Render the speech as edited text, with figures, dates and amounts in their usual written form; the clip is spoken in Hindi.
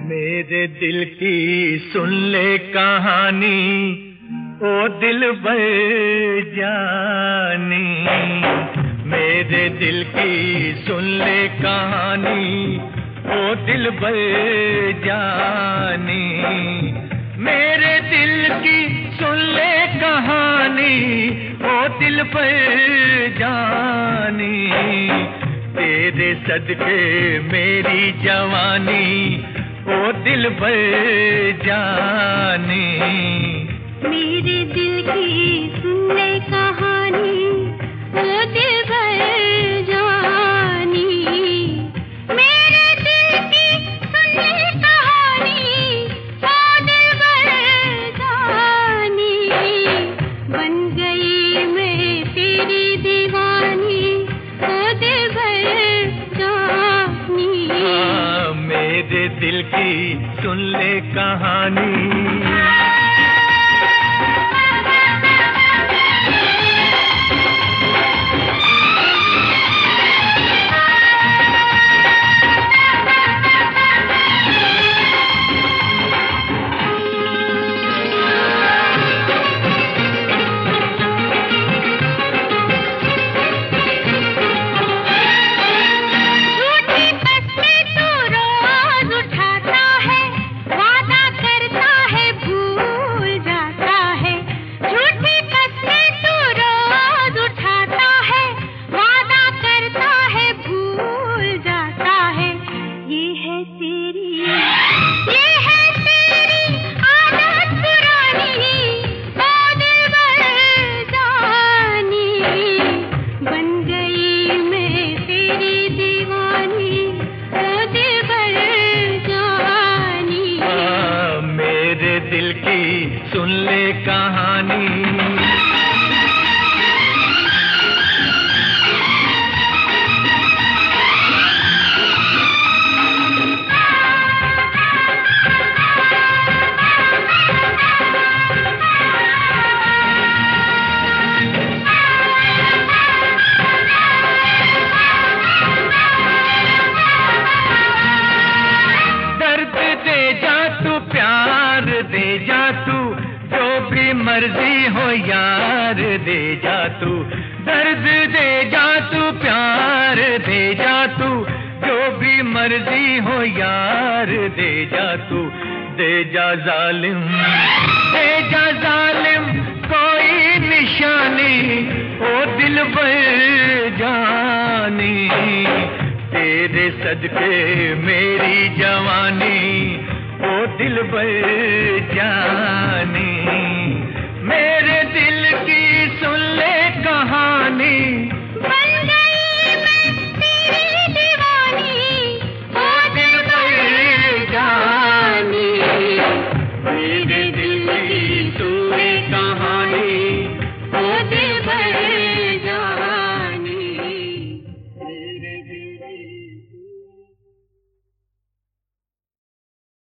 मेरे दिल की सुन ले कहानी, ओ दिलबर जानी। मेरे दिल की सुन ले कहानी, ओ दिलबर जानी। मेरे दिल की सुन ले कहानी, ओ दिलबर जानी। तेरे सदके मेरी जवानी, ओ दिलबर जानी। मेरे दिल की सुन ले कहानी, ओ दिलबर जानी। मेरे दिल की सुन ले कहानी, ओ दिलबर जानी। बन गई मैं तेरी दीवानी, ओ दिलबर जानी। मेरे दिल की सुन ले कहानी। दिल की सुन ले कहानी। दे जा तू जो भी मर्जी हो यार, दे जा तू दर्द, दे जा तू प्यार, दे जा तू जो भी मर्जी हो यार, दे जा तू, दे जा जालिम, दे जा जालिम कोई निशानी, ओ दिलबर जानी। तेरे सदके मेरी जवानी, ओ दिलबर जानी।